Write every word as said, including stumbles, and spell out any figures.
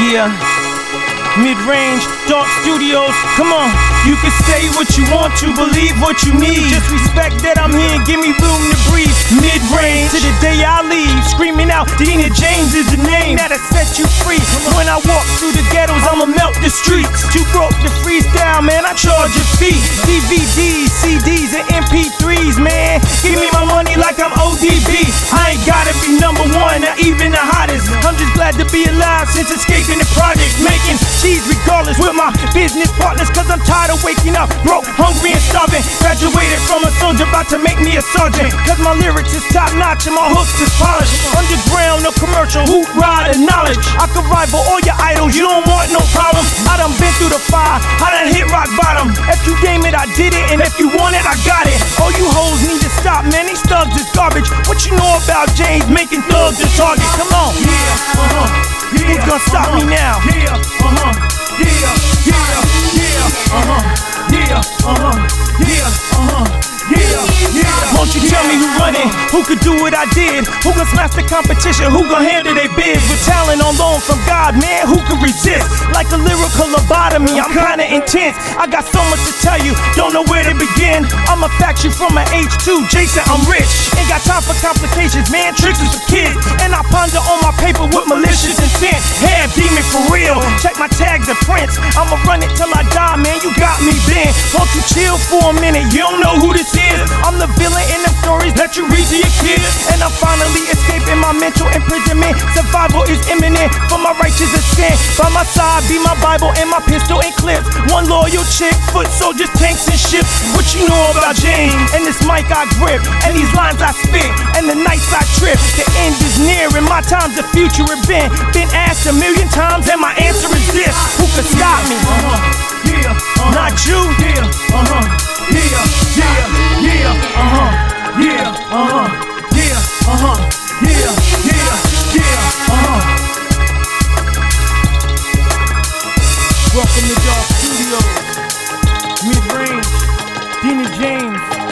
Yeah. Mid-range, dark studios, come on. You can say what you want to, believe what you need. Just respect that I'm here and give me room to breathe. Mid-range, to the day I leave, screaming out, Dina James is the name that'll set you free. When I walk through the ghettos, I'ma melt the streets. Too broke to freestyle, man, I charge your fee. D V Ds, C Ds, and M P threes, man. Give me my money like I'm O D B. I ain't gotta be number one or even the hottest. I'm just glad to be alive since escaping the projects, making cheese regardless with my business partners, cause I'm tired of waking up broke, hungry and starving. Graduated from a soldier, about to make me a sergeant, cause my lyrics is top notch and my hooks is polished. Underground, no commercial, hoot, ride, and knowledge. I could rival all your idols, you don't want no problem. I done been through the fire, I done hit rock bottom. If you game it, I did it, and if you want it, I got it. All you hoes need to stop, man, these thugs is garbage. What you know about James making thugs a target? Come on. Yeah, uh-huh. Yeah, who's gonna stop uh-huh. me now? Yeah, uh-huh. Yeah, yeah, yeah, uh-huh, yeah, uh-huh, yeah, uh-huh, yeah, yeah. Won't you tell me who run it, who could do what I did, who can smash the competition, who gon' handle they bids? With talent on loan from God, man, who can resist? Like a lyrical lobotomy, I'm kinda intense. I got so much to tell you, don't know where to begin. I'ma fact you from an H two, Jason, I'm rich. Ain't got time for complications, man, tricks is for kids. And I ponder on my paper with malicious intent. Half demon for real, check my tags and prints. I'ma run it till I die, man, you got me then. Won't you chill for a minute, you don't know who this is. I'm the villain in them stories that you read to your kids. And I'm finally escaping my mental imprisonment. Survival is imminent for my righteous ascent. By my side be my Bible and my pistol and clips. One loyal chick, foot soldiers, tanks and ships. What you know about James? And this mic I grip, and these lines I spit, and the nights I trip. The end is near and my time's the future event. Been asked a million times and my answer is this: who could stop me? Uh-huh. Yeah, uh-huh. Not you. Yeah, uh-huh. Yeah, yeah, yeah, uh-huh. Yeah, uh-huh. Yeah, uh-huh. Yeah, yeah, yeah, uh-huh. Welcome to Dark Studios. Mid-range, Dina James.